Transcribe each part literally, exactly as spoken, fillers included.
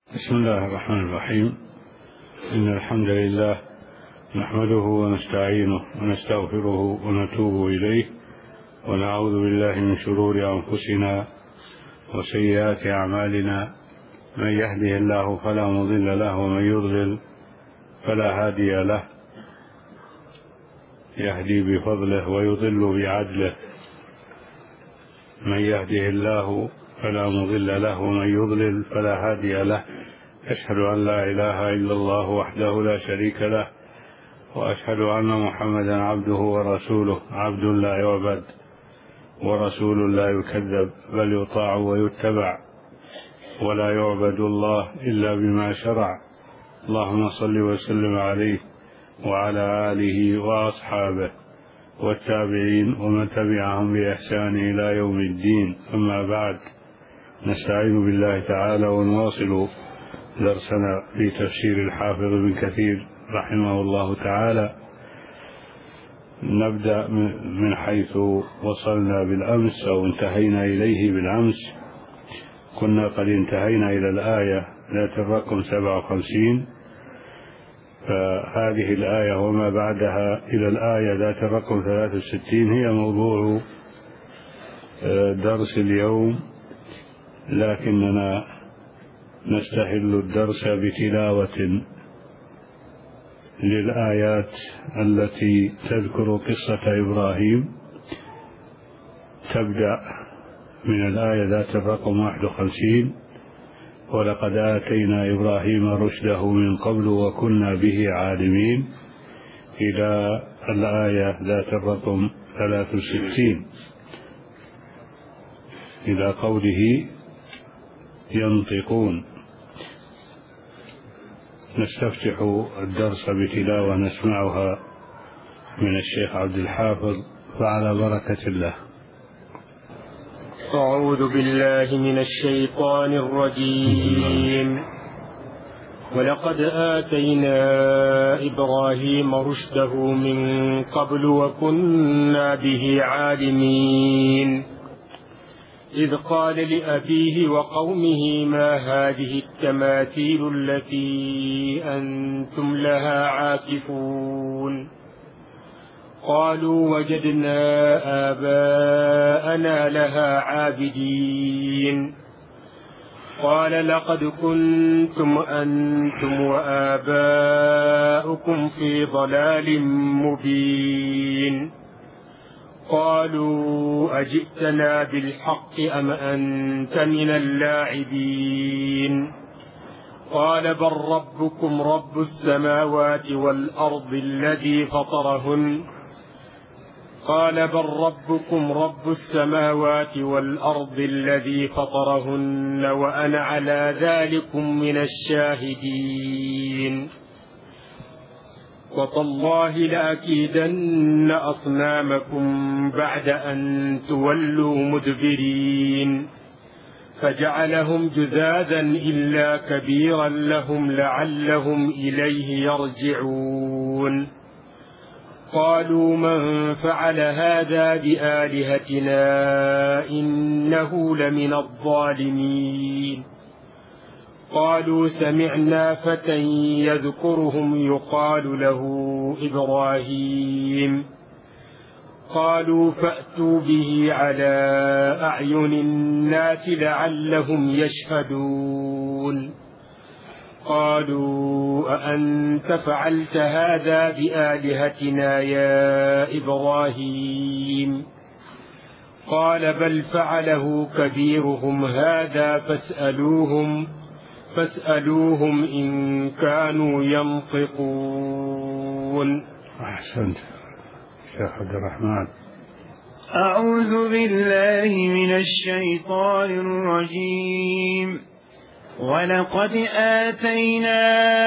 بسم الله الرحمن الرحيم. إن الحمد لله نحمده ونستعينه ونستغفره ونتوب إليه، ونعوذ بالله من شرور أنفسنا وسيئات أعمالنا. من يهده الله فلا مضل له، ومن يضلل فلا هادي له. يهدي بفضله ويضل بعدله. من يهده الله فلا مضل له، ومن يضلل فلا هادي له. أشهد أن لا إله إلا الله وحده لا شريك له، وأشهد أن محمدا عبده ورسوله، عبد لا يعبد ورسول لا يكذب، بل يطاع ويتبع، ولا يعبد الله إلا بما شرع. اللهم صل وسلم عليه وعلى آله وأصحابه والتابعين ومن تبعهم بإحسان إلى يوم الدين. أما بعد، نستعين بالله تعالى ونواصل درسنا في تفسير الحافظ ابن كثير رحمه الله تعالى. نبدأ من حيث وصلنا بالأمس أو انتهينا إليه بالأمس. كنا قد انتهينا إلى الآية ذات الرقم سبعة وخمسين، فهذه الآية وما بعدها إلى الآية ذات الرقم ثلاثة وستين هي موضوع درس اليوم، لكننا نستهل الدرس بتلاوة للآيات التي تذكر قصة إبراهيم. تبدأ من الآية ذات الرقم واحد وخمسين: ولقد آتينا إبراهيم رشده من قبل وكنا به عالمين، إلى الآية ذات الرقم ثلاثة وستين إلى قوله ينطقون. نستفتح الدرس بتلاوة نسمعها من الشيخ عبد الحافظ، فعلى بركة الله. أعوذ بالله من الشيطان الرجيم. ولقد آتينا إبراهيم رشده من قبل وكنا به عالمين، إذ قال لأبيه وقومه ما هذه التماثيل التي أنتم لها عاكفون؟ قالوا وجدنا آباءنا لها عابدين. قال لقد كنتم أنتم وآباؤكم في ضلال مبين. قالوا أجئتنا بالحق أم أنت من اللاعبين؟ قال بل ربكم رب السماوات والأرض الذي فطرهن قال بل ربكم رب السماوات والأرض الذي فطرهن وأنا على ذلكم من الشاهدين. وتالله لأكيدن أصنامكم بعد أن تولوا مدبرين. فجعلهم جذاذا إلا كبيرا لهم لعلهم إليه يرجعون. قالوا من فعل هذا بآلهتنا إنه لمن الظالمين. قالوا سمعنا فتى يذكرهم يقال له إبراهيم. قالوا فأتوا به على أعين الناس لعلهم يشهدون. قالوا أأنت فعلت هذا بآلهتنا يا إبراهيم؟ قال بل فعله كبيرهم هذا فاسألوهم فاسألوهم إن كانوا ينطقون. أحسنت شيخ عبد الرحمن. أعوذ بالله من الشيطان الرجيم. ولقد آتينا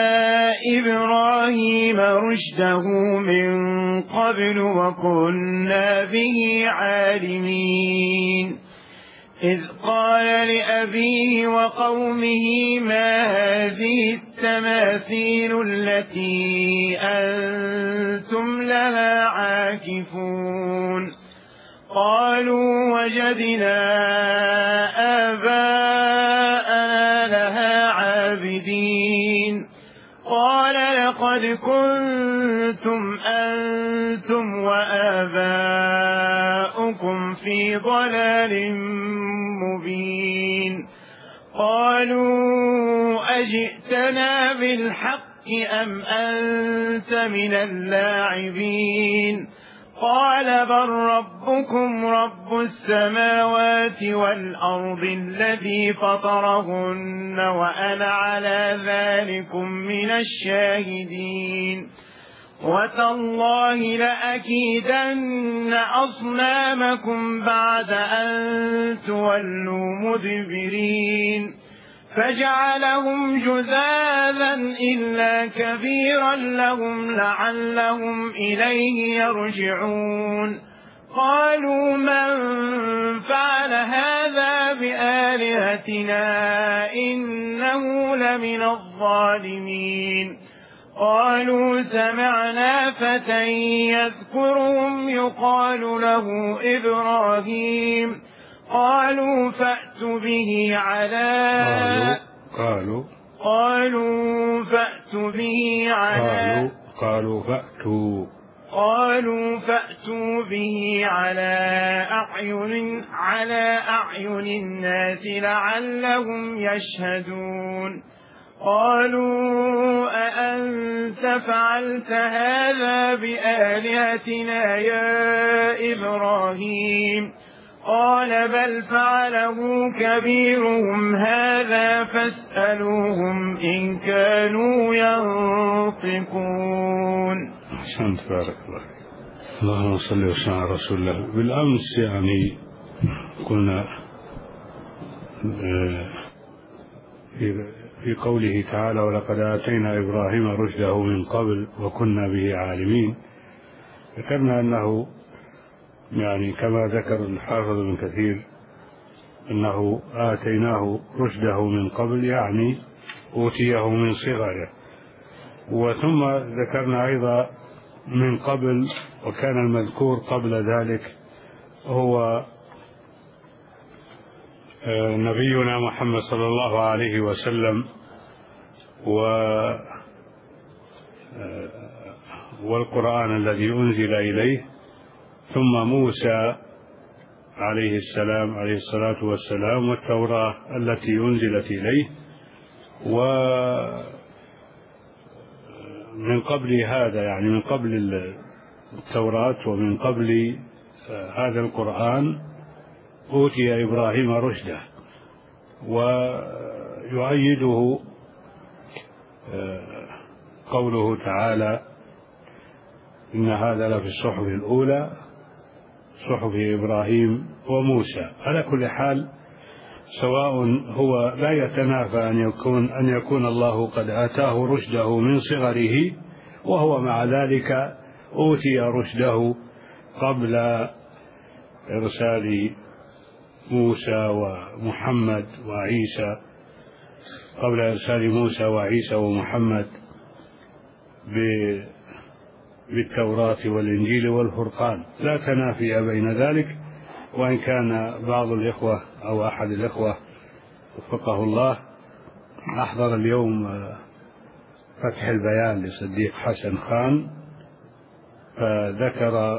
إبراهيم رشده من قبل وكنا به عالمين، إذ قال لأبيه وقومه ما هذه التماثيل التي أنتم لها عاكفون؟ قالوا وجدنا آباءنا لها عابدين. عابدين قال لقد كنتم أنتم وآباؤكم في ضلال مبين قالوا أجئتنا بالحق أم أنت من اللاعبين قال بل ربكم رب السماوات والأرض الذي فطرهن وأنا على ذلكم من الشاهدين وتالله لأكيدن أصنامكم بعد أن تولوا مدبرين فجعلهم جذاذا إلا كبيرا لهم لعلهم إليه يرجعون قالوا من فعل هذا بآلهتنا إنه لمن الظالمين قالوا سمعنا فتى يذكرهم يقال له إبراهيم قالوا فأتوا به على قالوا قالوا فأتوا به على قالوا قالوا فأتوا قالوا فأتوا به على أعين على أعين الناس لعلهم يشهدون قالوا أأنت فعلت هذا بآلهتنا يا إبراهيم قال بل فعله كبيرهم هذا فاسألوهم إن كانوا ينطقون. أحسنت بارك الله. اللهم صل وسلم على رسول الله. بالأمس يعني قلنا في قوله تعالى ولقد آتينا إبراهيم رشده من قبل وكنا به عالمين، ذكرنا أنه يعني كما ذكر الحافظ ابن كثير أنه آتيناه رشده من قبل يعني أوتيه من صغره، وثم ذكرنا أيضا من قبل، وكان المذكور قبل ذلك هو نبينا محمد صلى الله عليه وسلم والقرآن الذي أنزل إليه، ثم موسى عليه السلام عليه الصلاة والسلام والتوراة التي أنزلت إليه. ومن قبل هذا يعني من قبل التوراة ومن قبل هذا القرآن أوتي إبراهيم رشده، ويؤيده قوله تعالى إن هذا لفي الصحف الأولى صحف إبراهيم وموسى. على كل حال سواء هو لا يتنافى أن يكون أن يكون الله قد آتاه رشده من صغره، وهو مع ذلك أوتي رشده قبل إرسال موسى ومحمد وعيسى، قبل إرسال موسى وعيسى ومحمد بالتوراة والإنجيل والفرقان، لا تنافي بين ذلك. وإن كان بعض الإخوة أو أحد الإخوة وفقه الله أحضر اليوم فتح البيان لصديق حسن خان، فذكر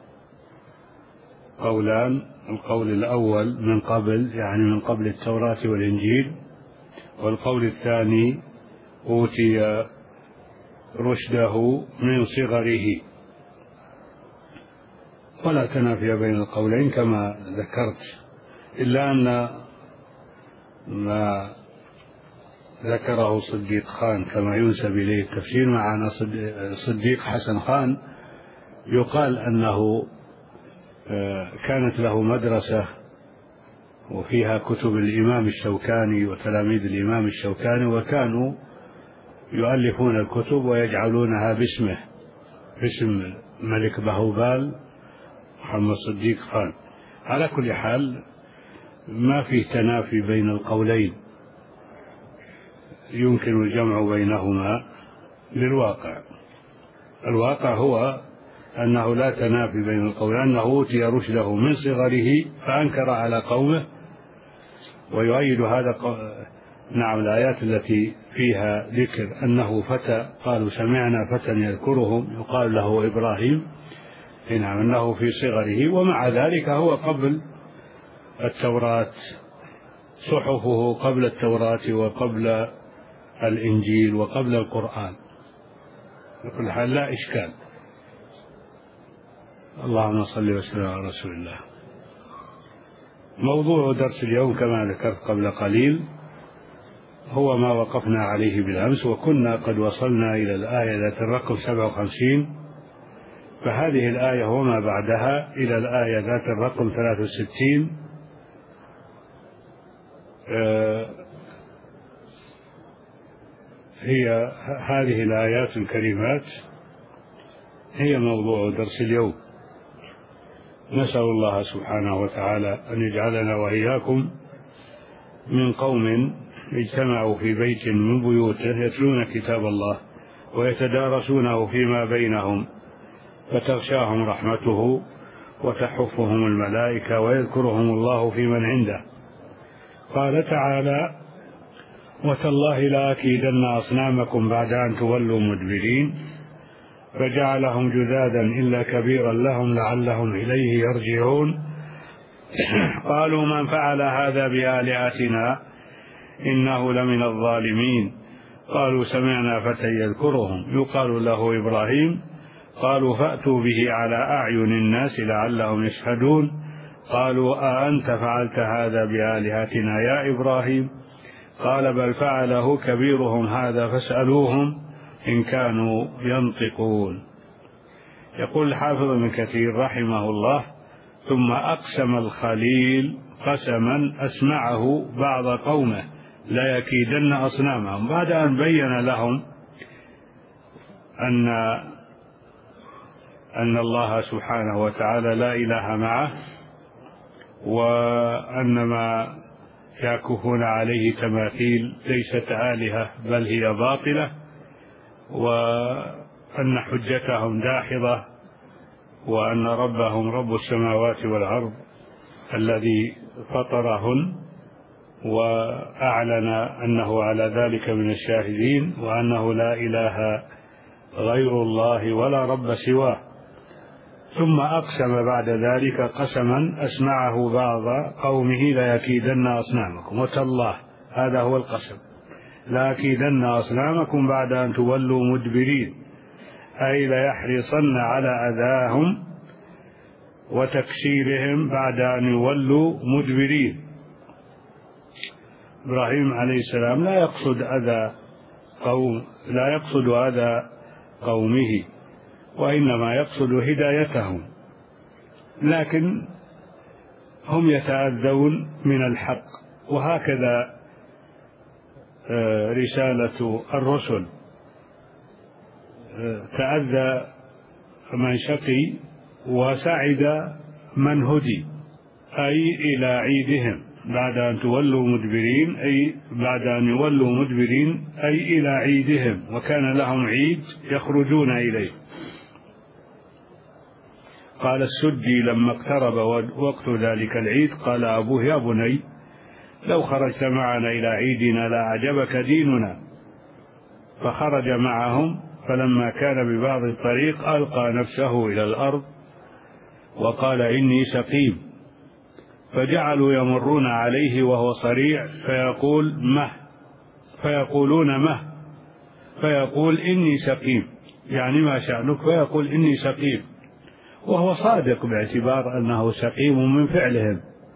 قولان: القول الأول من قبل يعني من قبل التوراة والإنجيل، والقول الثاني أوتي رشده من صغره، ولا تنافي بين القولين كما ذكرت، إلا أن ما ذكره صديق خان كما ينسب إليه التفسير مع أن صديق حسن خان يقال أنه كانت له مدرسة وفيها كتب الإمام الشوكاني وتلاميذ الإمام الشوكاني، وكانوا يؤلفون الكتب ويجعلونها باسمه، باسم ملك بهوبال محمد صديق خان. على كل حال ما فيه تنافي بين القولين، يمكن الجمع بينهما للواقع. الواقع هو أنه لا تنافي بين القولين، أنه أوتي رشده من صغره فأنكر على قومه، ويؤيد هذا نعم الآيات التي فيها ذكر أنه فتى، قالوا سمعنا فتى يذكرهم يقال له إبراهيم، نعم أنه في صغره، ومع ذلك هو قبل التوراة، صحفه قبل التوراة وقبل الإنجيل وقبل القرآن، بكل حال لا إشكال. اللهم صل وسلم على رسول الله. موضوع درس اليوم كما ذكرت قبل قليل هو ما وقفنا عليه بالأمس، وكنا قد وصلنا إلى الآية ذات الرقم سبعة وخمسين، فهذه الآية وما بعدها إلى الآية ذات الرقم ثلاثة وستين هي هذه الآيات الكريمات هي موضوع درس اليوم. نسأل الله سبحانه وتعالى أن يجعلنا وإياكم من قوم اجتمعوا في بيت من بيوته يتلون كتاب الله ويتدارسونه فيما بينهم فتغشاهم رحمته وتحفهم الملائكة ويذكرهم الله في من عنده. قال تعالى: وتالله لأكيدن أصنامكم بعد أن تولوا مدبرين فجعلهم جذاذا إلا كبيرا لهم لعلهم إليه يرجعون. قالوا من فعل هذا بآلهتنا إنه لمن الظالمين. قالوا سمعنا فتى يذكرهم يقال له إبراهيم. قالوا فأتوا به على أعين الناس لعلهم يشهدون. قالوا أأنت فعلت هذا بآلهتنا يا إبراهيم؟ قال بل فعله كبيرهم هذا فاسألوهم إن كانوا ينطقون. يقول الحافظ ابن كثير رحمه الله: ثم أقسم الخليل قسما أسمعه بعض قومه لا يكيدن أصنامهم، بعد أن بين لهم أن أن الله سبحانه وتعالى لا إله معه، وأن ما يعكفون عليه تماثيل ليست آلهة بل هي باطلة، وأن حجتهم داحضة، وأن ربهم رب السماوات والأرض الذي فطرهن، وأعلن أنه على ذلك من الشاهدين، وأنه لا إله غير الله ولا رب سواه. ثم أقسم بعد ذلك قسما أسمعه بعض قومه ليكيدن أصنامكم. وتالله هذا هو القسم: ليكيدن أصنامكم بعد أن تولوا مدبرين، أي ليحرصن على أذاهم وتكسيرهم بعد أن يولوا مدبرين. إبراهيم عليه السلام لا يقصد أذى قوم لا يقصد أذى قومه، وإنما يقصد هدايتهم، لكن هم يتأذون من الحق، وهكذا رسالة الرسل: تأذى من شقي وسعد من هدي، أي إلى عيدهم بعد أن تولوا مدبرين، أي بعد أن يولوا مدبرين أي إلى عيدهم، وكان لهم عيد يخرجون إليه. قال السدي لما اقترب وقت ذلك العيد قال أبوه: يا بني لو خرجت معنا إلى عيدنا لأعجبك ديننا. فخرج معهم، فلما كان ببعض الطريق ألقى نفسه إلى الأرض وقال: إني سقيم. فجعلوا يمرون عليه وهو صريع فيقول مه فيقولون مه فيقول إني سقيم، يعني ما شأنك؟ فيقول إني سقيم، وهو صادق باعتبار أنه سقيم من فعلهم،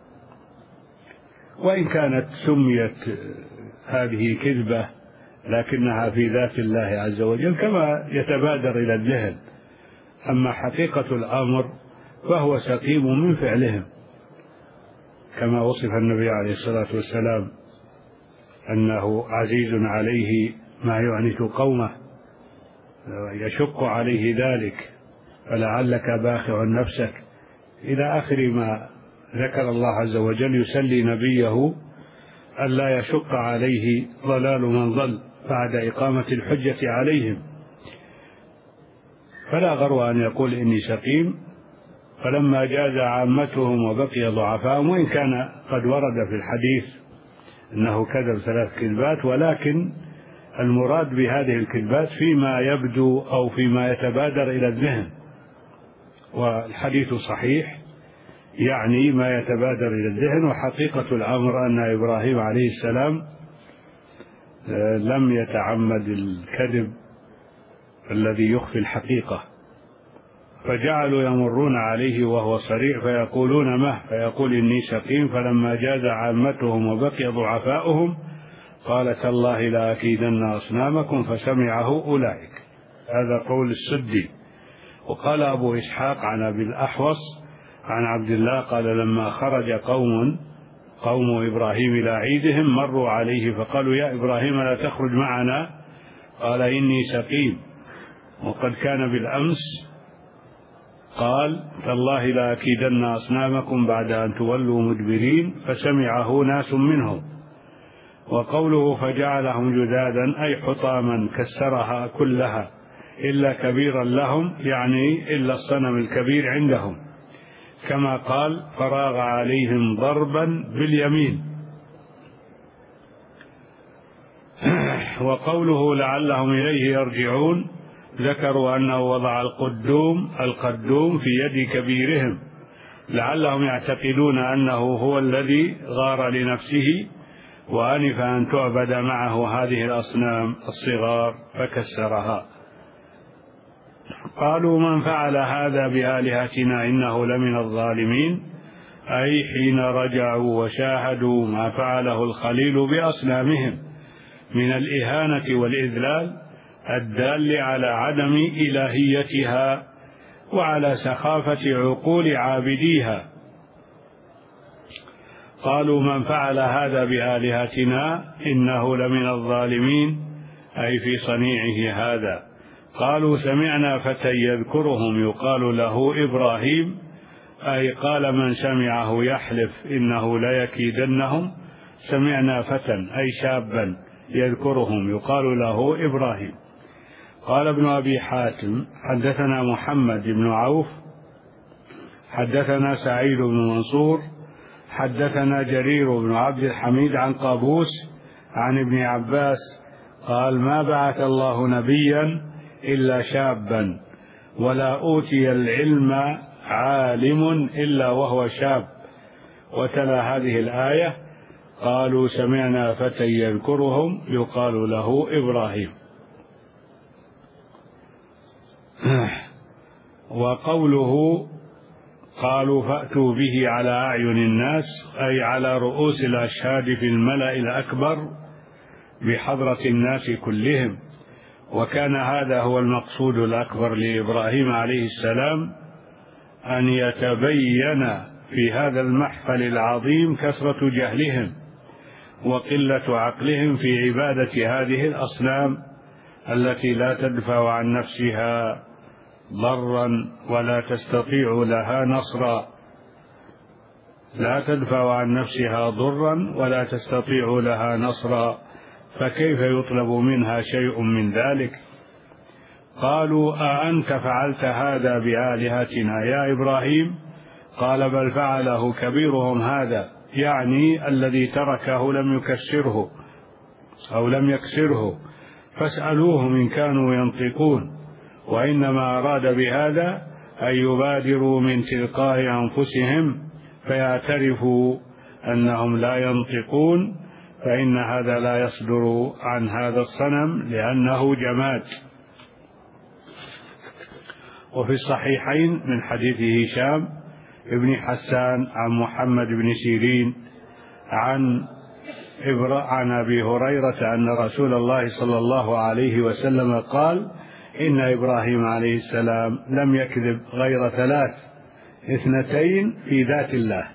وإن كانت سميت هذه كذبة لكنها في ذات الله عز وجل كما يتبادر إلى الذهن. أما حقيقة الأمر فهو سقيم من فعلهم، كما وصف النبي عليه الصلاة والسلام أنه عزيز عليه ما يعنت قومه، يشق عليه ذلك، فلعلك باخع نفسك، إلى آخر ما ذكر الله عز وجل يسلي نبيه ألا يشق عليه ضلال من ضل بعد إقامة الحجة عليهم. فلا غرو أن يقول إني سقيم. فلما جاز عامتهم وبقي ضعفاءهم، وإن كان قد ورد في الحديث أنه كذب ثلاث كذبات، ولكن المراد بهذه الكذبات فيما يبدو أو فيما يتبادر إلى الذهن، والحديث صحيح يعني ما يتبادر إلى الذهن. وحقيقة الأمر أن إبراهيم عليه السلام لم يتعمد الكذب الذي يخفي الحقيقة، فجعلوا يمرون عليه وهو صريع فيقولون مه، فيقول إني سقيم، فلما جاز عامتهم وبقي ضعفاؤهم قال تالله لأكيدن أصنامكم فسمعه أولئك. هذا قول السدي. وقال أبو إسحاق عن أبي الأحوص عن عبد الله قال لما خرج قوم قوم إبراهيم إلى عيدهم مروا عليه فقالوا يا إبراهيم لا تخرج معنا، قال إني سقيم. وقد كان بالأمس قال تالله لأكيدن أصنامكم بعد أن تولوا مدبرين، فسمعه ناس منهم. وقوله فجعلهم جذاذا أي حطاما كسرها كلها إلا كبيرا لهم، يعني إلا الصنم الكبير عندهم، كما قال فراغ عليهم ضربا باليمين. وقوله لعلهم إليه يرجعون ذكروا أنه وضع القدوم القدوم في يد كبيرهم لعلهم يعتقدون أنه هو الذي غار لنفسه وأنف أن تعبد معه هذه الأصنام الصغار فكسرها. قالوا من فعل هذا بآلهتنا إنه لمن الظالمين، أي حين رجعوا وشاهدوا ما فعله الخليل بأصنامهم من الإهانة والإذلال الدال على عدم إلهيتها وعلى سخافة عقول عابديها. قالوا من فعل هذا بآلهتنا إنه لمن الظالمين، أي في صنيعه هذا. قالوا سمعنا فتى يذكرهم يقال له إبراهيم، أي قال من سمعه يحلف إنه ليكيدنهم سمعنا فتى أي شابا يذكرهم يقال له إبراهيم. قال ابن أبي حاتم حدثنا محمد بن عوف حدثنا سعيد بن منصور حدثنا جرير بن عبد الحميد عن قابوس عن ابن عباس قال ما بعث الله نبيا إلا شابا ولا أوتي العلم عالم إلا وهو شاب. وتلا هذه الآية قالوا سمعنا فتى يذكرهم يقال له إبراهيم. وقوله قالوا فأتوا به على أعين الناس أي على رؤوس الأشهاد في الملأ الأكبر بحضرة الناس كلهم. وكان هذا هو المقصود الأكبر لإبراهيم عليه السلام، أن يتبين في هذا المحفل العظيم كثرة جهلهم وقلة عقلهم في عبادة هذه الأصنام التي لا تدفع عن نفسها ضرا ولا تستطيع لها نصرا، لا تدفع عن نفسها ضرا ولا تستطيع لها نصرا، فكيف يطلب منها شيء من ذلك؟ قالوا أأنت فعلت هذا بآلهتنا يا إبراهيم؟ قال بل فعله كبيرهم هذا، يعني الذي تركه لم يكسره أو لم يكسره، فاسألوهم إن كانوا ينطقون. وإنما أراد بهذا أن يبادروا من تلقاء أنفسهم فيعترفوا أنهم لا ينطقون، فإن هذا لا يصدر عن هذا الصنم لأنه جماد. وفي الصحيحين من حديث هشام ابن حسان عن محمد بن سيرين عن عن أبي هريرة أن رسول الله صلى الله عليه وسلم قال إن إبراهيم عليه السلام لم يكذب غير ثلاث، اثنتين في ذات الله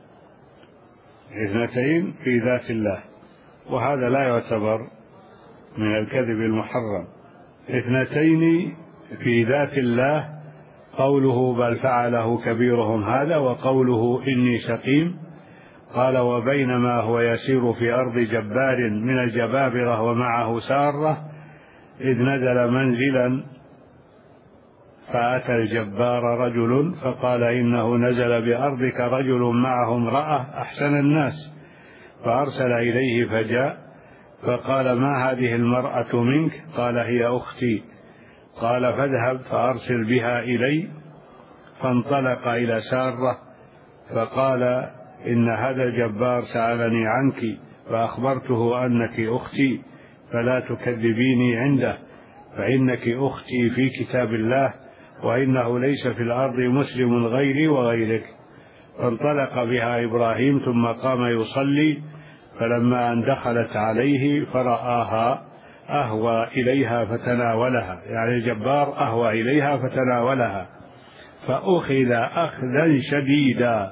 اثنتين في ذات الله وهذا لا يعتبر من الكذب المحرم. اثنتين في ذات الله قوله بل فعله كبيرهم هذا، وقوله إني سقيم. قال وبينما هو يسير في أرض جبار من الجبابرة ومعه سارة إذ نزل منزلا فأتى الجبار رجل فقال إنه نزل بأرضك رجل معه امرأة أحسن الناس، فأرسل إليه فجاء فقال: ما هذه المرأة منك؟ قال: هي أختي. قال: فاذهب فأرسل بها إلي. فانطلق إلى سارة فقال: إن هذا الجبار سألني عنك فأخبرته أنك أختي، فلا تكذبيني عنده، فإنك أختي في كتاب الله، وإنه ليس في الأرض مسلم غيري وغيرك. فانطلق بها إبراهيم ثم قام يصلي، فلما أن دخلت عليه فرآها أهوى إليها فتناولها، يعني الجبار أهوى إليها فتناولها، فأخذ أخذا شديدا،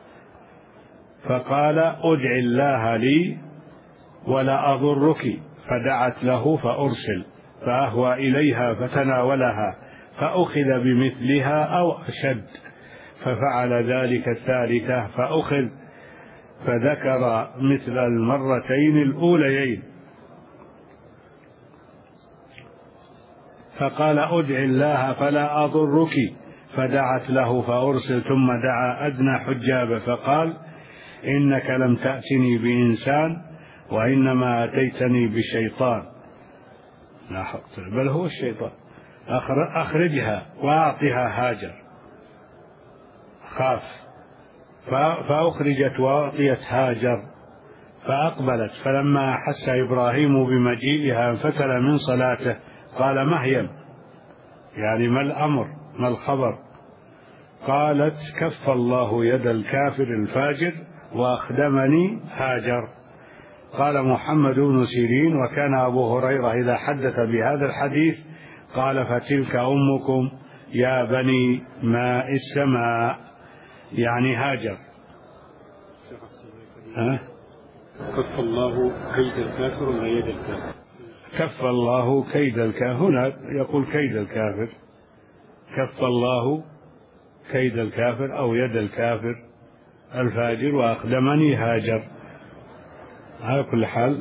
فقال: ادع الله لي ولا أضرك. فدعت له فأرسل، فأهوى إليها فتناولها، فأخذ بمثلها أو أشد، ففعل ذلك الثالثة فأخذ، فذكر مثل المرتين الأوليين، فقال: ادع الله فلا أضرك. فدعت له فأرسل، ثم دعا أدنى حجاب فقال: إنك لم تأتني بإنسان، وإنما أتيتني بشيطان. لا حق، بل هو الشيطان. أخرجها وأعطها هاجر. خاف فأخرجت وأعطيت هاجر، فأقبلت، فلما أحس إبراهيم بمجيئها انفتل من صلاته قال: ما هي؟ يعني ما الأمر، ما الخبر؟ قالت: كف الله يد الكافر الفاجر وأخدمني هاجر. قال محمد بن سيرين: وكان أبو هريرة إذا حدث بهذا الحديث قال: فتلك أمكم يا بني ماء السماء، يعني هاجر. ها؟ كف الله كيد الكافر ولا يد الكافر؟ كف الله كيد الكافر، هنا يقول كيد الكافر، كف الله كيد الكافر أو يد الكافر الفاجر وأقدمني هاجر. على كل حال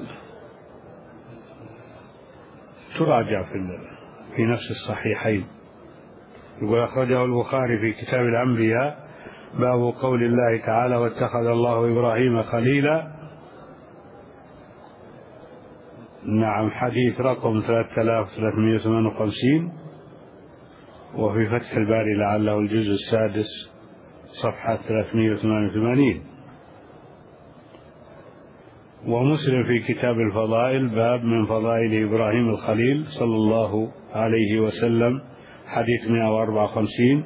تراجع في في نفس الصحيحين. يقول: أخرجه البخاري في كتاب الأنبياء باب قول الله تعالى: واتخذ الله إبراهيم خليلا. نعم، حديث رقم ثلاثة آلاف وثلاثمائة وثمانية وخمسين. وفي فتح الباري لعله الجزء السادس صفحة ثلاثمائة وثمانية وثمانين. ومسلم في كتاب الفضائل باب من فضائل إبراهيم الخليل صلى الله عليه وسلم، حديث مئة وأربعة وخمسين،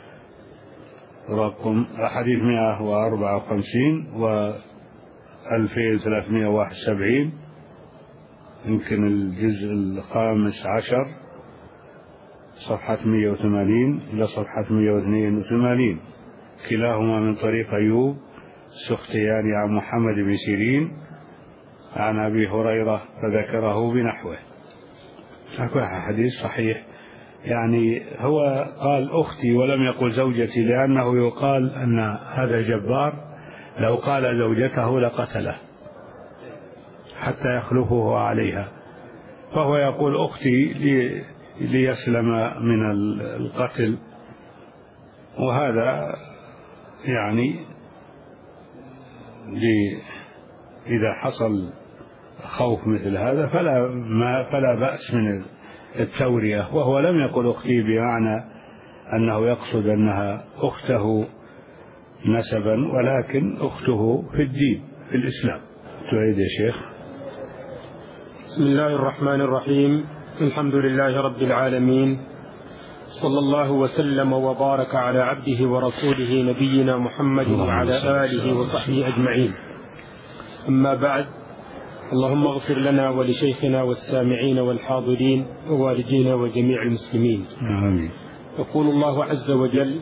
رقم حديث مئة وأربعة وخمسين وألفين وثلاثمائة وواحد وسبعين، يمكن الجزء الخامس عشر صفحة مئة وثمانين إلى صفحة مئة واثنين وثمانين، كلاهما من طريق أيوب السختياني عن محمد بن سيرين عن أبي هريرة فذكره بنحوه. حديث صحيح. يعني هو قال أختي ولم يقل زوجتي، لأنه يقال أن هذا جبار لو قال زوجته لقتله حتى يخلفه عليها، فهو يقول أختي لي ليسلم من القتل. وهذا يعني إذا حصل خوف مثل هذا فلا, ما فلا بأس من التورية. وهو لم يقل أختي بمعنى أنه يقصد أنها أخته نسبا، ولكن أخته في الدين في الإسلام. تعيد يا شيخ. بسم الله الرحمن الرحيم. الحمد لله رب العالمين، صلى الله وسلم وبارك على عبده ورسوله نبينا محمد وعلى آله وصحبه أجمعين. أما بعد، اللهم اغفر لنا ولشيخنا والسامعين والحاضرين ووالدينا وجميع المسلمين. آمين. يقول الله عز وجل: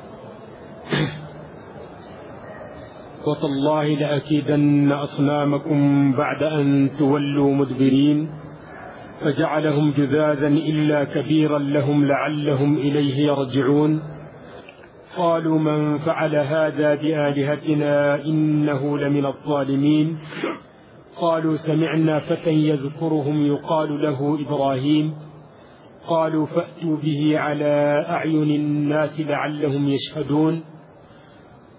وتالله لأكيدن أصنامكم بعد أن تولوا مدبرين فجعلهم جذاذا إلا كبيرا لهم لعلهم إليه يرجعون. قالوا: من فعل هذا بآلهتنا إنه لمن الظالمين. قالوا: سمعنا فتى يذكرهم يقال له إبراهيم. قالوا: فأتوا به على أعين الناس لعلهم يشهدون.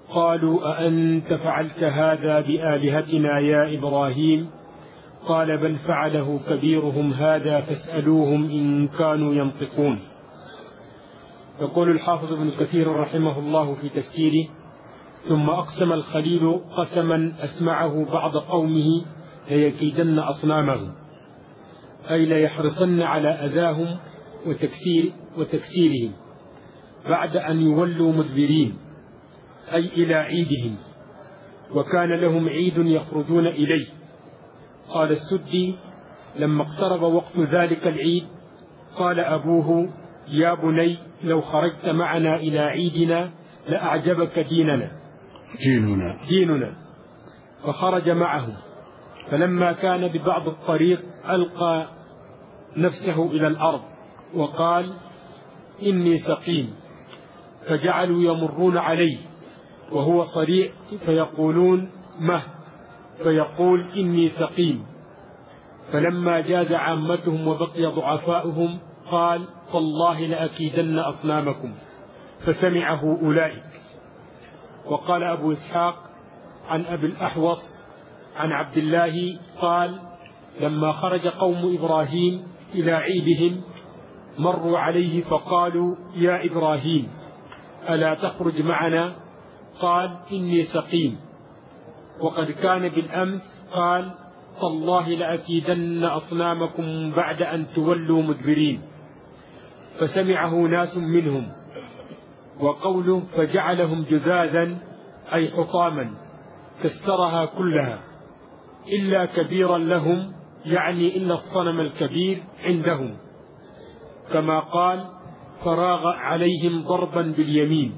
قالوا أأنت فعلت هذا بآلهتنا يا إبراهيم؟ قال بل فعله كبيرهم هذا فاسألوهم إن كانوا ينطقون. يقول الحافظ ابن كثير رحمه الله في تفسيره: ثم أقسم الخليل قسما أسمعه بعض قومه ليكيدن أصنامهم، أي ليحرصن على أذاهم وتكسير وتكسيرهم بعد أن يولوا مدبرين، أي إلى عيدهم، وكان لهم عيد يخرجون إليه. قال السدي: لما اقترب وقت ذلك العيد قال أبوه: يا بني لو خرجت معنا إلى عيدنا لأعجبك ديننا ديننا ديننا فخرج معهم، فلما كان ببعض الطريق ألقى نفسه إلى الأرض وقال: إني سقيم، فجعلوا يمرون عليه وهو صريع فيقولون: مه، فيقول: إني سقيم. فلما جاز عامتهم وبقي ضعفاؤهم قال: والله لأكيدن أصنامكم، فسمعه أولئك. وقال أبو إسحاق عن أبي الأحوص عن عبد الله قال: لما خرج قوم إبراهيم إلى عيدهم مروا عليه فقالوا: يا إبراهيم ألا تخرج معنا؟ قال: إني سقيم. وقد كان بالأمس قال: تالله لأكيدن أصنامكم بعد أن تولوا مدبرين، فسمعه ناس منهم. وقوله فجعلهم جذاذا أي حطاما كسرها كلها إلا كبيرا لهم، يعني إلا الصنم الكبير عندهم، كما قال: فراغ عليهم ضربا باليمين.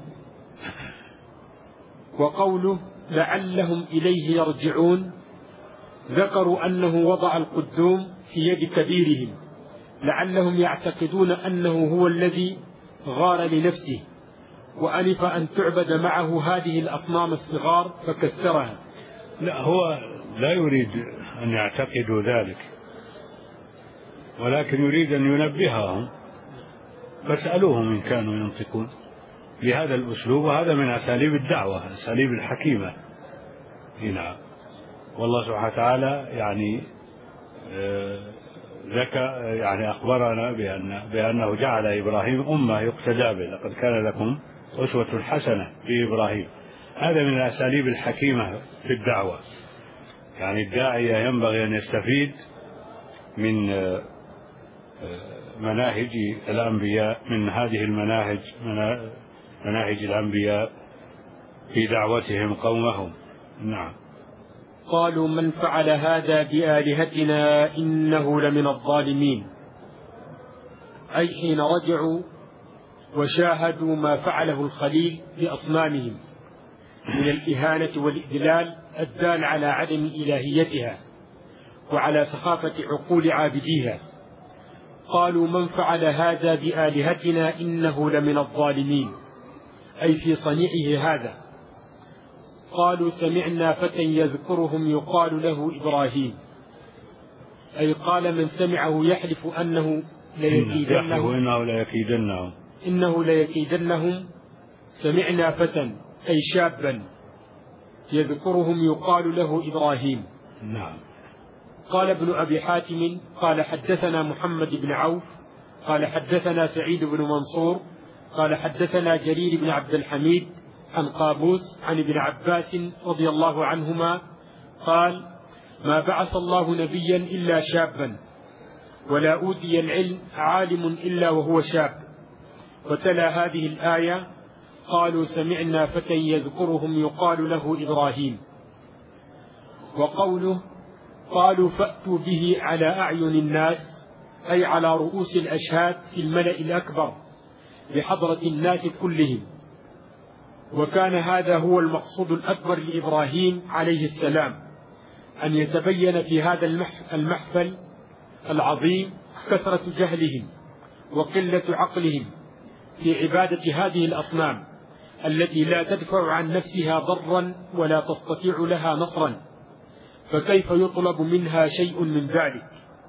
وقوله لعلهم إليه يرجعون، ذكروا أنه وضع القدوم في يد كبيرهم لعلهم يعتقدون أنه هو الذي غار لنفسه وألف أن تعبد معه هذه الأصنام الصغار فكسرها. لا، هو لا يريد أن يعتقدوا ذلك، ولكن يريد أن ينبههم، فاسألوهم إن كانوا ينطقون بهذا الأسلوب، وهذا من أساليب الدعوة، أساليب الحكيمة. هنا والله سبحانه وتعالى يعني ذكى يعني أخبرنا بأن بأنه جعل إبراهيم أمة يقتدى به، لقد كان لكم أسوة حسنة في إبراهيم. هذا من الأساليب الحكيمة في الدعوة، يعني الداعية ينبغي أن يستفيد من مناهج الأنبياء، من هذه المناهج مناهج الأنبياء في دعوتهم قومهم. نعم. قالوا من فعل هذا بآلهتنا إنه لمن الظالمين، أي حين رجعوا وشاهدوا ما فعله الخليل بأصنامهم من الإهانة والإذلال الدال على عدم إلهيتها وعلى سخافة عقول عابديها. قالوا من فعل هذا بآلهتنا إنه لمن الظالمين، أي في صنيعه هذا. قالوا سمعنا فتى يذكرهم يقال له إبراهيم، أي قال من سمعه يحلف أنه ليكيدنهم إنه ليكيدنهم إنه ليكيدنهم سمعنا فتى أي شابا يذكرهم يقال له إبراهيم. نعم. قال ابن أبي حاتم قال حدثنا محمد بن عوف قال حدثنا سعيد بن منصور قال حدثنا جرير بن عبد الحميد عن قابوس عن ابن عباس رضي الله عنهما قال ما بعث الله نبيا إلا شابا ولا أوتي العلم عالم إلا وهو شاب. وتلا هذه الآية قالوا سمعنا فتى يذكرهم يقال له إبراهيم. وقوله قالوا فأتوا به على أعين الناس، أي على رؤوس الأشهاد في الملأ الأكبر بحضرة الناس كلهم. وكان هذا هو المقصود الأكبر لإبراهيم عليه السلام، أن يتبين في هذا المحفل العظيم كثرة جهلهم وقلة عقلهم في عبادة هذه الأصنام التي لا تدفع عن نفسها ضرا ولا تستطيع لها نصرا، فكيف يطلب منها شيء من ذلك؟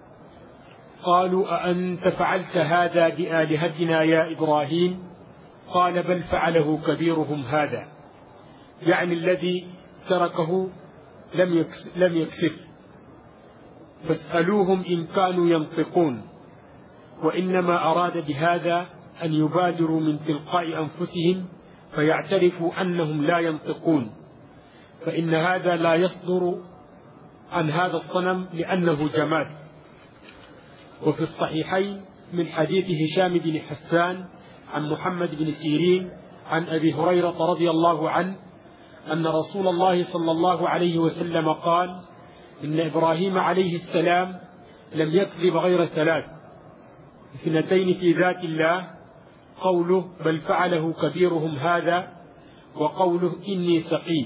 قالوا أأنت فعلت هذا بآلهتنا يا إبراهيم؟ قال بل فعله كبيرهم هذا، يعني الذي تركه لم لم يكسر، فاسألوهم إن كانوا ينطقون. وإنما أراد بهذا أن يبادروا من تلقاء أنفسهم فيعترفوا أنهم لا ينطقون، فإن هذا لا يصدر عن هذا الصنم لأنه جماد. وفي الصحيحين من حديث هشام بن حسان عن محمد بن سيرين عن أبي هريرة رضي الله عنه أن رسول الله صلى الله عليه وسلم قال: إن إبراهيم عليه السلام لم يكذب غير ثلاث: اثنتين في ذات الله، قوله بل فعله كبيرهم هذا، وقوله إني سقيم.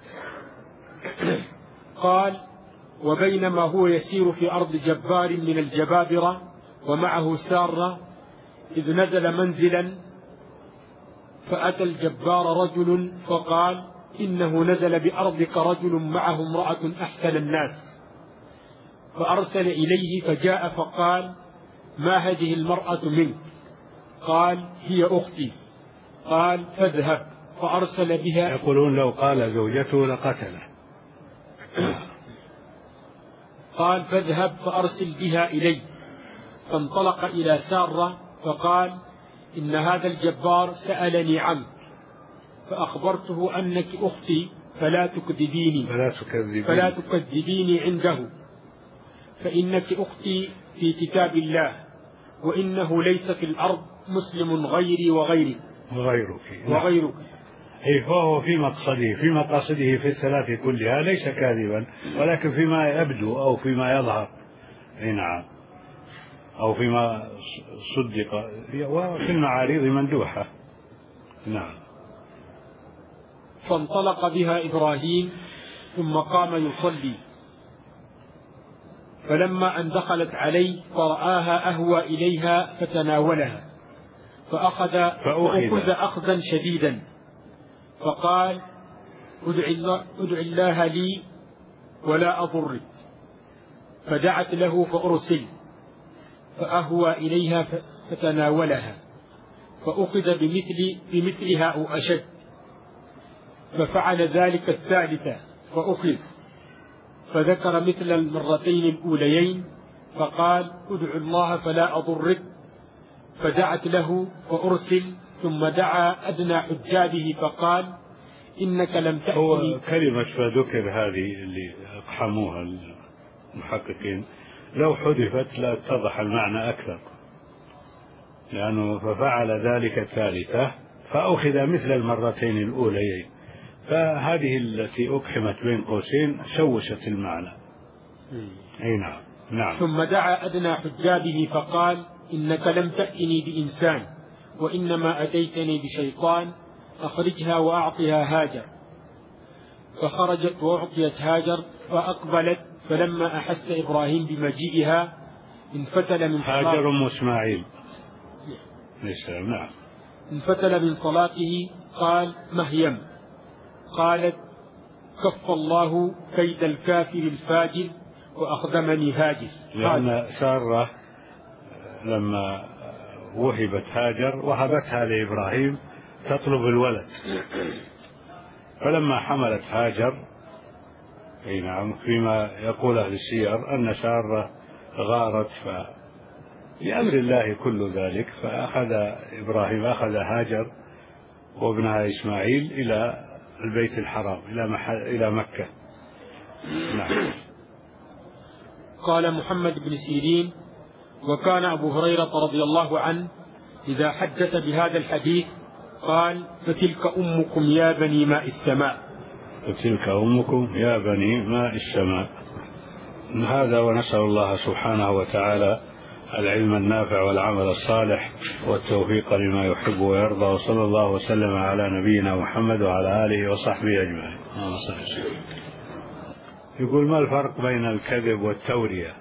قال: وبينما هو يسير في أرض جبار من الجبابرة ومعه سارة إذ نزل منزلا، فأتى الجبار رجل فقال: إنه نزل بأرضك رجل معه امرأة أحسن الناس، فأرسل إليه فجاء فقال: ما هذه المرأة منك؟ قال: هي أختي. قال: فاذهب، فأرسل بها. يقولون لو قال زوجته لقتله. قال: فاذهب فأرسل بها إلي. فانطلق إلى سارة فقال: إن هذا الجبار سألني عنك، فأخبرته أنك أختي فلا تكذبيني فلا تكذبيني, فلا تكذبيني عنده، فإنك أختي في كتاب الله، وإنه ليس في الأرض مسلم غيري وغيرك وغيرك وغيرك أي فهو في مقصده في مقاصده في الثلاث كلها ليس كاذبا، ولكن فيما يبدو أو فيما يظهر أي نعم أو فيما صدق وفي المعارض مندوحة. نعم. فانطلق بها إبراهيم ثم قام يصلي، فلما أن دخلت عليه فرآها أهوى إليها فتناولها، فأخذ, فأخذ أخذا شديدا، فقال: ادع الله, ادع الله لي ولا أضرك. فدعت له فأرسل، فأهوى إليها فتناولها، فأخذ بمثل بمثلها أو أشد، ففعل ذلك الثالثة فأخذ، فذكر مثل المرتين الأوليين، فقال: ادع الله فلا أضرك. فدعت له فأرسل، ثم دعا أدنى حجابه فقال: إنك لم تأتني. هو كلمة فذكر هذه اللي أقحموها المحققين لو حذفت لا اتضح المعنى أكثر، لأنه ففعل ذلك الثالثة فأخذ مثل المرتين الأوليين، فهذه التي أقحمت بين قوسين شوشت المعنى. أي نعم. نعم. ثم دعا أدنى حجابه فقال: إنك لم تأتني بإنسان، وإنما أتيتني بشيطان، أخرجها وأعطها هاجر. فخرجت وأعطيت هاجر، فأقبلت، فلما أحس إبراهيم بمجيئها انفتل من صلاته. هاجر أم إسماعيل. نعم. انفتل من صلاته قال: مهيم. قالت: كف الله كيد الكافر الفاجر وأخدمني هاجر. لأن سارة لما وهبت هاجر وهبتها لإبراهيم تطلب الولد، فلما حملت هاجر أي نعم فيما يقول أهل السير أن سارة غارت ف لأمر الله كل ذلك، فأخذ إبراهيم أخذ هاجر وابنها إسماعيل إلى البيت الحرام إلى إلى مكة. نعم. قال محمد بن سيرين: وكان أبو هريرة رضي الله عنه إذا حدث بهذا الحديث قال: فتلك أمكم يا بني ماء السماء. فتلك أمكم يا بني ماء السماء. هذا ونسأل الله سبحانه وتعالى العلم النافع والعمل الصالح والتوفيق لما يحب ويرضى، وصلى الله وسلم على نبينا محمد وعلى آله وصحبه أجمعين. يقول: ما الفرق بين الكذب والتورية؟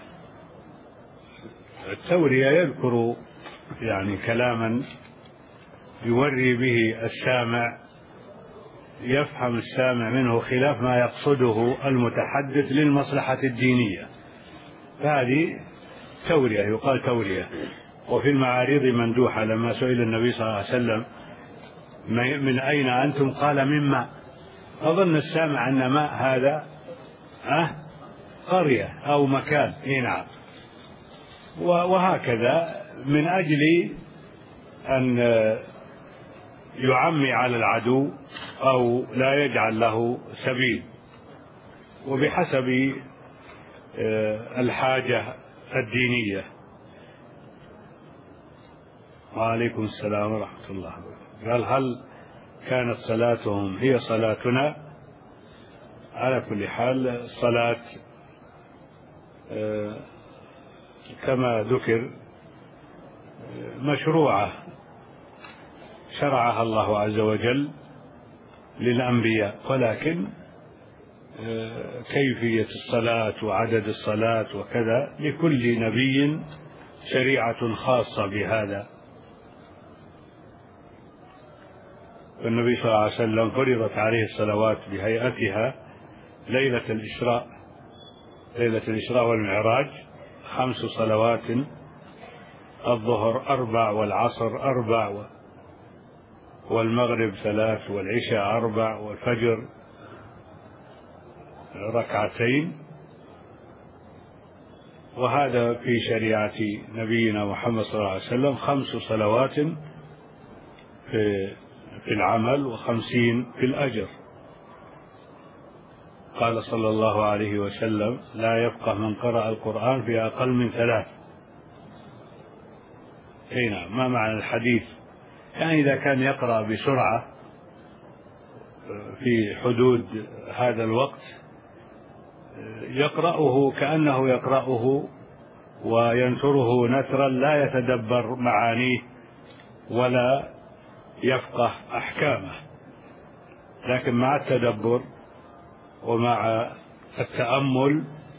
التورية يذكر يعني كلاما يوري به السامع، يفهم السامع منه خلاف ما يقصده المتحدث للمصلحة الدينية، فهذه تورية، يقال تورية. وفي المعارض مندوحة لما سئل النبي صلى الله عليه وسلم: من أين أنتم؟ قال: مما. أظن السامع أن ماء هذا أه قرية أو مكان. نعم. وهكذا من أجل أن يعمي على العدو أو لا يجعل له سبيل، وبحسب الحاجة الدينية. وعليكم السلام ورحمة الله. قال هل كانت صلاتهم هي صلاتنا؟ على كل حال الصلاة كما ذكر مشروعة شرعها الله عز وجل للأنبياء، ولكن كيفية الصلاة وعدد الصلاة وكذا لكل نبي شريعة خاصة بهذا. والنبي صلى الله عليه وسلم فرضت عليه الصلوات بهيئتها ليلة الإسراء ليلة الإسراء والمعراج خمس صلوات، الظهر أربع والعصر أربع والمغرب ثلاث والعشاء أربع والفجر ركعتين. وهذا في شريعة نبينا محمد صلى الله عليه وسلم خمس صلوات في في العمل وخمسين في الأجر. قال صلى الله عليه وسلم لا يفقه من قرأ القرآن في أقل من ثلاث. هنا ما معنى الحديث؟ يعني إذا كان يقرأ بسرعة في حدود هذا الوقت يقرأه كأنه يقرأه وينثره نثرا لا يتدبر معانيه ولا يفقه أحكامه، لكن مع التدبر ومع التأمل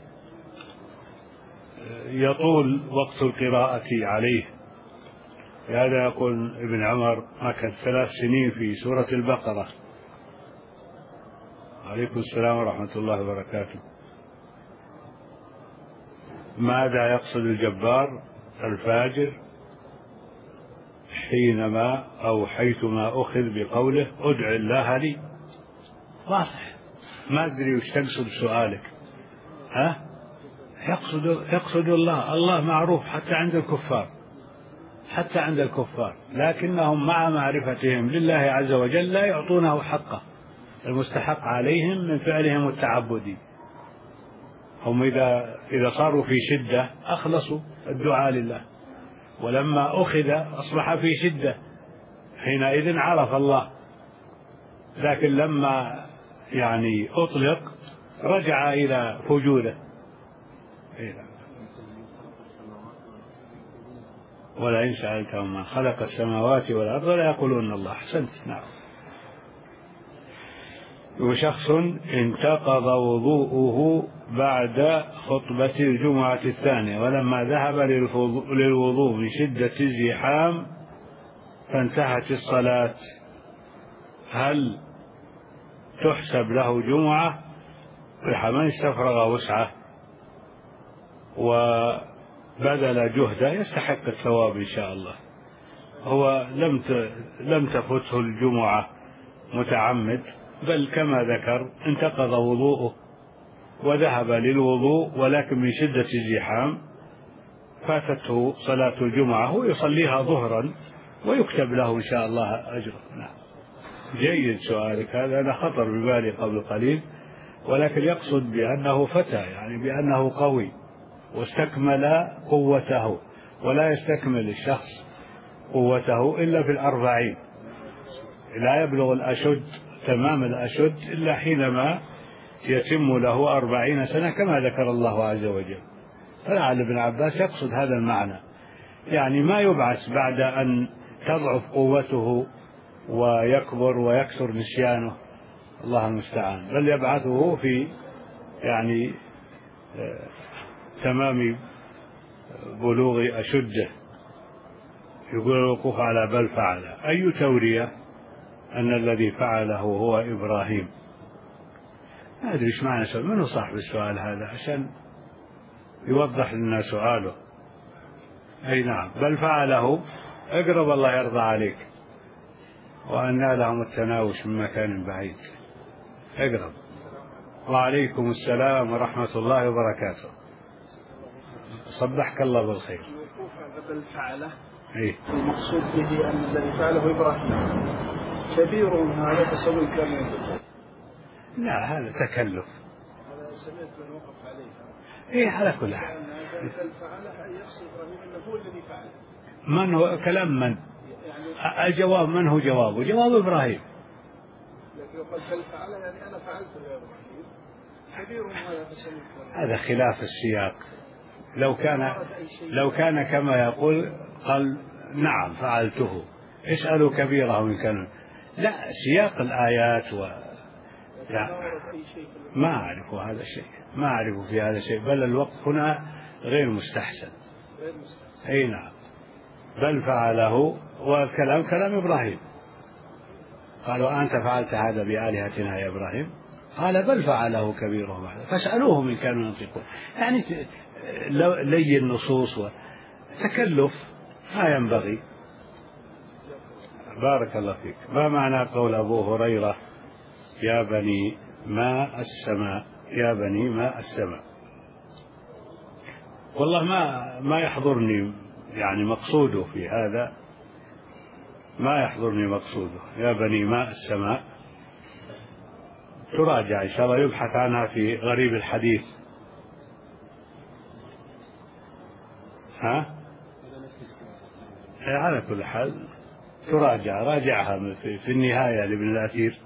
يطول وقت القراءة عليه. هذا يقول ابن عمر مكث ثلاث سنين في سورة البقرة. عليكم السلام ورحمة الله وبركاته. ماذا يقصد الجبار الفاجر حينما أو حيثما أخذ بقوله ادع الله لي؟ واضح، ما أدري وش تقصد سؤالك. ها؟ يقصد يقصد الله. الله معروف حتى عند الكفار حتى عند الكفار لكنهم مع معرفتهم لله عز وجل لا يعطونه حقه المستحق عليهم من فعلهم التعبدي. هم إذا إذا صاروا في شدة أخلصوا الدعاء لله، ولما أخذ أصبح في شدة حينئذ عرف الله، لكن لما يعني أطلق رجع إلى فجوره. ولئن سألتهم من خلق السماوات والأرض لا يقولون الله. أحسنت. نعم. وشخص انتقض وضوءه بعد خطبة الجمعة الثانية ولما ذهب للوضوء من شدة الزحام فانتهت الصلاة، هل تحسب له جمعة؟ من استفرغ وسعه وبذل جهده يستحق الثواب إن شاء الله. هو لم لم تفته الجمعة متعمد، بل كما ذكر انتقض وضوءه وذهب للوضوء ولكن من شدة الزحام فاتته صلاة الجمعة ويصليها ظهرا ويكتب له إن شاء الله أجره. نعم. جيد سؤالك هذا، أنا خطر ببالي قبل قليل، ولكن يقصد بأنه فتى، يعني بأنه قوي واستكمل قوته، ولا يستكمل الشخص قوته إلا في الأربعين، لا يبلغ الأشد تمام الأشد إلا حينما يتم له أربعين سنة كما ذكر الله عز وجل. فلعل ابن عباس يقصد هذا المعنى، يعني ما يبعث بعد أن تضعف قوته ويكبر ويكثر نسيانه، الله المستعان، بل يبعثه في يعني تمام بلوغ أشده. يقول الوقوف على بل فعل، أي تورية أن الذي فعله هو إبراهيم. ما أدري إيش معنى سؤال، من هو صاحب السؤال هذا عشان يوضح لنا سؤاله. أي نعم، بل فعله اقرب الله يرضى عليك، وأن لهم التناوش من مكان بعيد. اقرب. وعليكم السلام ورحمة الله وبركاته. صبحك الله بالخير. الوقوف قبل فعله إيه؟ المقصود به أن الذي فعله إبراهيم كبير هذا تسوي كامل. لا هذا تكلف. هذا سمعت من وقف عليه. إيه على كل حال. بل فعله يقصد إبراهيم أنه هو الذي فعله. من هو كلام من؟ يعني الجواب من هو جوابه؟ جواب إبراهيم. لكن قد بل فعله يعني أنا فعلته يا إبراهيم. كبير هذا تسوي كامل. هذا خلاف السياق. لو كان لو كان كما يقول قال نعم فعلته، اسألوا كبيره إن كان. لا سياق الآيات و لا ما أعرف هذا الشيء، ما أعرف في هذا الشيء، بل الوقف هنا غير مستحسن. أي نعم، بل فعله، والكلام كلام إبراهيم. قالوا أنت فعلت هذا بآلهتنا يا إبراهيم؟ قال بل فعله كبيرهم هذا فاسألوهم إن كانوا ينطقون. يعني لي النصوص وتكلف ما ينبغي. بارك الله فيك. ما معنى قول أبو هريرة يا بني ماء السماء، يا بني ماء السماء؟ والله ما ما يحضرني يعني مقصوده في هذا، ما يحضرني مقصوده. يا بني ماء السماء تراجع إن شاء الله، يبحث عنها في غريب الحديث. ها؟ على كل حال تراجع، راجعها في, في النهاية لابن الأثير.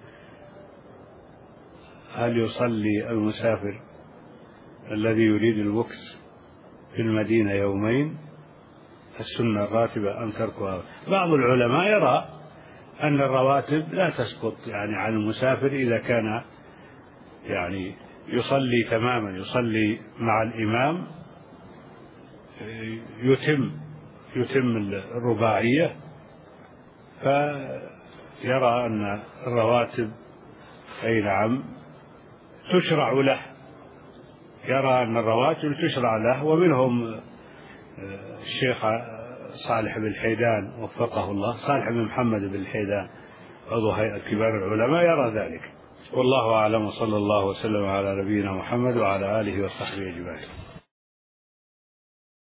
هل يصلي المسافر الذي يريد الوكس في المدينة يومين السنة الراتبة أم تركها؟ بعض العلماء يرى أن الرواتب لا تسقط يعني عن المسافر إذا كان يعني يصلي تماما، يصلي مع الإمام، يتم يتم الرباعية، فيرى أن الرواتب أي نعم تشرع له، يرى أن الرواتب تشرع له. ومنهم الشيخ صالح بن الحيدان وفقه الله، صالح بن محمد بن الحيدان عضو هيئة كبار العلماء، يرى ذلك. والله أعلم، وصلى الله وسلم على نبينا محمد وعلى آله وصحبه أجمعين.